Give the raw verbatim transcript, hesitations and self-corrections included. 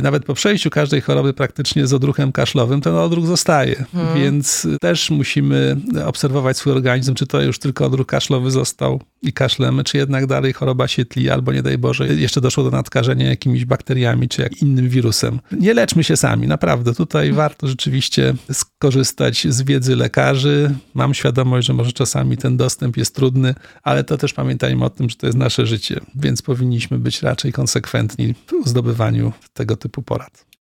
nawet po przejściu każdej choroby praktycznie z odruchem kaszlowym, ten odruch zostaje. Hmm. Więc też musimy obserwować swój organizm, czy to już tylko odruch kaszlowy został i kaszlemy, czy jednak dalej choroba się tli, albo nie daj Boże, jeszcze doszło do nadkażenia jakimiś bakteriami, czy jak innym wirusem. Nie leczmy się sami, naprawdę. Tutaj warto rzeczywiście skorzystać z wiedzy lekarzy. Mam świadomość, że może czasami ten dostęp jest trudny, ale to też pamiętajmy o tym, że to jest nasze życie, więc powinniśmy być raczej konsekwentni w zdobywaniu tego typu porad.